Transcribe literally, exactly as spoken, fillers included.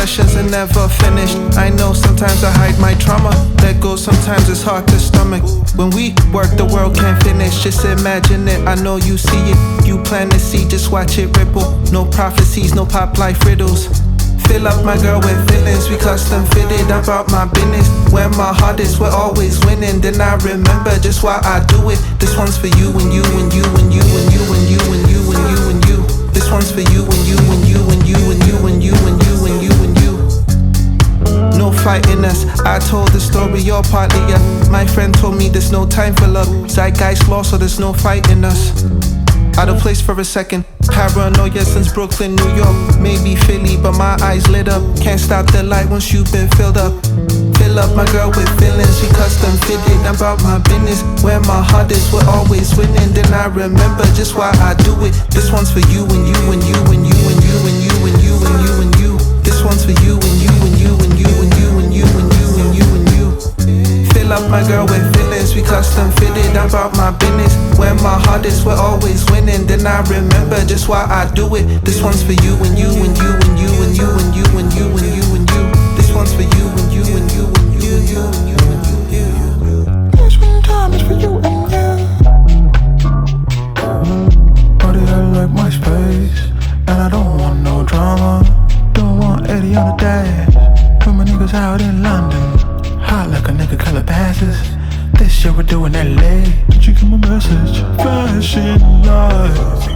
questions are never finished. I know sometimes I hide my trauma. Let go, sometimes it's hard to stomach. When we work, the world can't finish. Just imagine it, I know you see it. You plant the seed, just watch it ripple. No prophecies, no pop life riddles. Fill up my girl with feelings, we custom fitted about my business. When my heart is, we're always winning. Then I remember just why I do it. This one's for you and you and you and you and you and you and you and you and you. This one's for you and you and you and you and you and you and you and you and you. No fighting us, I told the story, you're partly yeah. My friend told me there's no time for love. Zeitgeist lost, so there's no fight in us. Out of place for a second. Paranoia since Brooklyn, New York, maybe Philly, but my eyes lit up. Can't stop the light once you've been filled up. Fill up my girl with feelings, she custom fitted about my business. Where my heart is, we're always winning. Then I remember just why I do it. This one's for you and you and you and you and you and you and you and you and you. This one's for you and you and you and you and you and you and you and you and you. Fill up my girl with feelings, we custom fitted about my business. When my heart is, we're always winning. Then I remember just why I do it. This one's for you and you and you and you and you and you and you and you and you. This one's for you and you and you and you and you and you and you and you. This one time is for you and you. Party I like my space, and I don't want no drama. Don't want Eddie on the dash. Put my niggas out in London. Hot like a nigga color passes. This shit we're doing L A. Did you get my message? Flashing lights.